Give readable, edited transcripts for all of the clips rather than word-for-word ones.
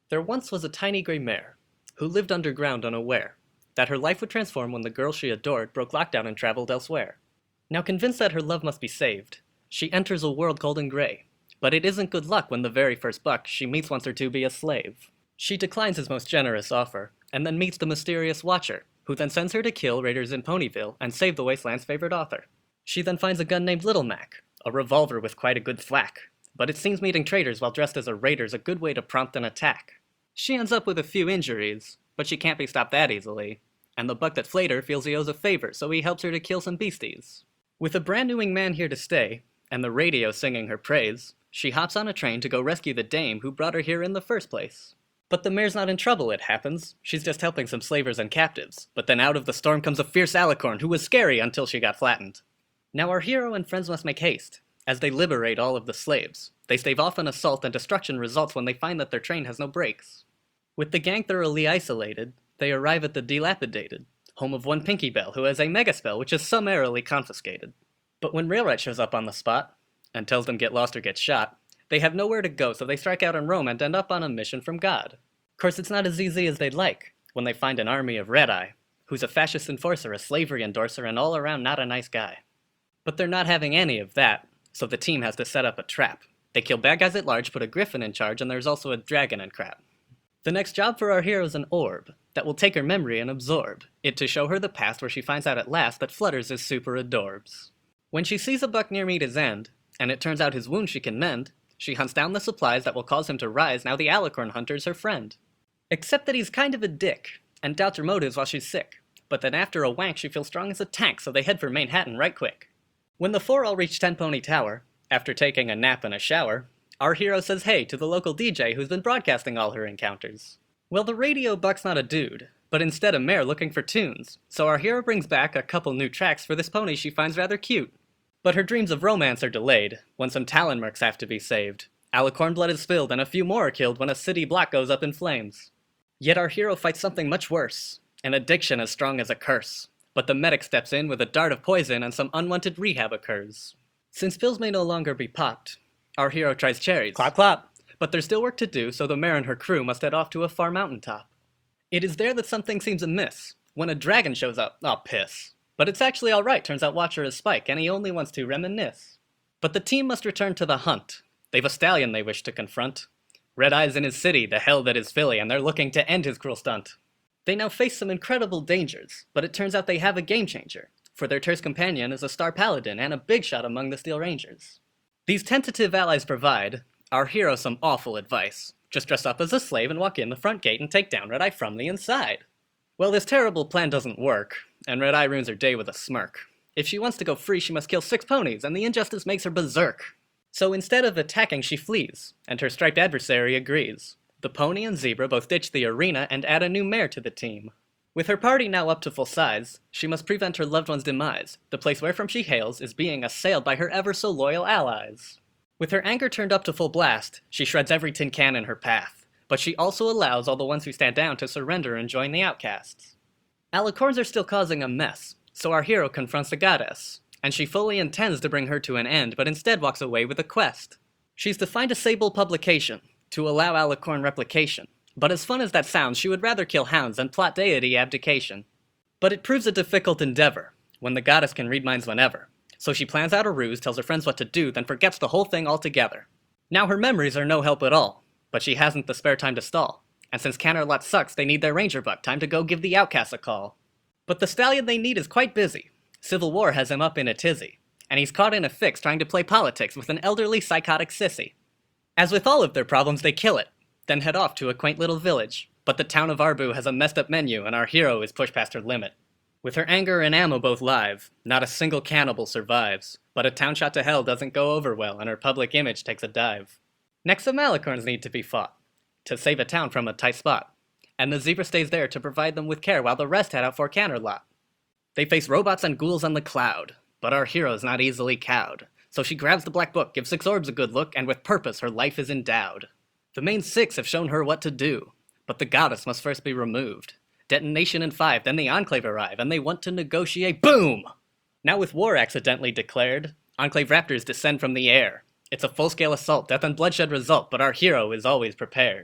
There once was a tiny gray mare, who lived underground unaware that her life would transform when the girl she adored broke lockdown and traveled elsewhere. Now convinced that her love must be saved, she enters a world golden gray, but it isn't good luck when the very first buck she meets wants her to be a slave. She declines his most generous offer, and then meets the mysterious Watcher, who then sends her to kill raiders in Ponyville and save the Wasteland's favorite author. She then finds a gun named Little Mac, a revolver with quite a good thwack, but it seems meeting traitors while dressed as a raider's a good way to prompt an attack. She ends up with a few injuries, but she can't be stopped that easily, and the buck that flayed her feels he owes a favor, so he helps her to kill some beasties. With a brand new wingman here to stay, and the radio singing her praise, she hops on a train to go rescue the dame who brought her here in the first place. But the mare's not in trouble, it happens. She's just helping some slavers and captives, but then out of the storm comes a fierce alicorn who was scary until she got flattened. Now our hero and friends must make haste, as they liberate all of the slaves. They stave off an assault and destruction results when they find that their train has no brakes. With the gang thoroughly isolated, they arrive at the Dilapidated, home of one Pinky Bell who has a mega spell which is summarily confiscated. But when Railrat shows up on the spot, and tells them get lost or get shot, they have nowhere to go, so they strike out and roam and end up on a mission from God. Of course, it's not as easy as they'd like, when they find an army of Red-Eye, who's a fascist enforcer, a slavery endorser, and all around not a nice guy. But they're not having any of that, so the team has to set up a trap. They kill bad guys at large, put a griffin in charge, and there's also a dragon and crap. The next job for our hero is an orb that will take her memory and absorb it to show her the past, where she finds out at last that Flutters is super adorbs. When she sees a buck near meet his end, and it turns out his wound she can mend, she hunts down the supplies that will cause him to rise. Now the Alicorn Hunter's her friend. Except that he's kind of a dick, and doubts her motives while she's sick. But then after a wank she feels strong as a tank, so they head for Manhattan right quick. When the four all reach Ten Pony Tower, after taking a nap and a shower, our hero says hey to the local DJ who's been broadcasting all her encounters. Well, the radio buck's not a dude, but instead a mare looking for tunes, so our hero brings back a couple new tracks for this pony she finds rather cute. But her dreams of romance are delayed, when some Talonmercs have to be saved. Alicorn blood is spilled, and a few more are killed when a city block goes up in flames. Yet our hero fights something much worse, an addiction as strong as a curse. But the medic steps in with a dart of poison, and some unwanted rehab occurs. Since pills may no longer be popped, our hero tries cherries. Clop clop! But there's still work to do, so the mare and her crew must head off to a far mountaintop. It is there that something seems amiss, when a dragon shows up. Aw, piss. But it's actually alright, turns out Watcher is Spike, and he only wants to reminisce. But the team must return to the hunt. They've a stallion they wish to confront. Red-Eye's in his city, the hell that is Philly, and they're looking to end his cruel stunt. They now face some incredible dangers, but it turns out they have a game changer, for their terse companion is a star paladin and a big shot among the Steel Rangers. These tentative allies provide our hero some awful advice. Just dress up as a slave and walk in the front gate and take down Red-Eye from the inside. Well, this terrible plan doesn't work, and Red-Eye ruins her day with a smirk. If she wants to go free, she must kill 6 ponies, and the injustice makes her berserk. So instead of attacking, she flees, and her striped adversary agrees. The pony and zebra both ditch the arena and add a new mare to the team. With her party now up to full size, she must prevent her loved one's demise. The place wherefrom she hails is being assailed by her ever-so-loyal allies. With her anger turned up to full blast, she shreds every tin can in her path. But she also allows all the ones who stand down to surrender and join the outcasts. Alicorns are still causing a mess, so our hero confronts the goddess, and she fully intends to bring her to an end, but instead walks away with a quest. She's to find a Sable publication, to allow Alicorn replication. But as fun as that sounds, she would rather kill hounds than plot deity abdication. But it proves a difficult endeavor, when the goddess can read minds whenever. So she plans out a ruse, tells her friends what to do, then forgets the whole thing altogether. Now her memories are no help at all, but she hasn't the spare time to stall. And since Canterlot sucks, they need their ranger buck, time to go give the outcasts a call. But the stallion they need is quite busy. Civil War has him up in a tizzy, and he's caught in a fix trying to play politics with an elderly psychotic sissy. As with all of their problems, they kill it, then head off to a quaint little village. But the town of Arbu has a messed up menu, and our hero is pushed past her limit. With her anger and ammo both live, not a single cannibal survives. But a town shot to hell doesn't go over well, and her public image takes a dive. Next, some Alicorns need to be fought, to save a town from a tight spot. And the zebra stays there to provide them with care while the rest head out for Canterlot. They face robots and ghouls on the cloud, but our hero's not easily cowed. So she grabs the black book, gives 6 orbs a good look, and with purpose her life is endowed. The main 6 have shown her what to do, but the goddess must first be removed. Detonation in 5, then the Enclave arrive, and they want to negotiate. Boom! Now with war accidentally declared, Enclave Raptors descend from the air. It's a full-scale assault, death and bloodshed result, but our hero is always prepared.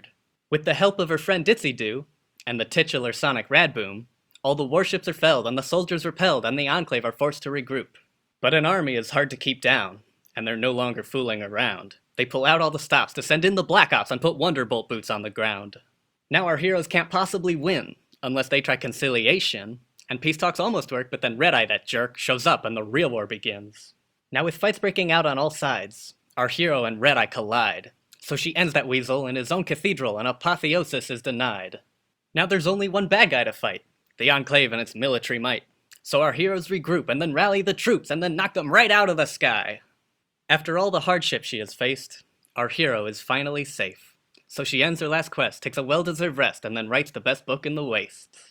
With the help of her friend Ditzy-Doo, and the titular Sonic Radboom, all the warships are felled and the soldiers repelled and the Enclave are forced to regroup. But an army is hard to keep down, and they're no longer fooling around. They pull out all the stops to send in the Black Ops and put Wonderbolt boots on the ground. Now our heroes can't possibly win, unless they try conciliation, and peace talks almost work, but then Red-Eye, that jerk, shows up and the real war begins. Now with fights breaking out on all sides, our hero and Red-Eye collide, so she ends that weasel in his own cathedral and apotheosis is denied. Now there's only one bad guy to fight, the Enclave and its military might. So our heroes regroup and then rally the troops and then knock them right out of the sky. After all the hardships she has faced, our hero is finally safe. So she ends her last quest, takes a well-deserved rest, and then writes the best book in the waste.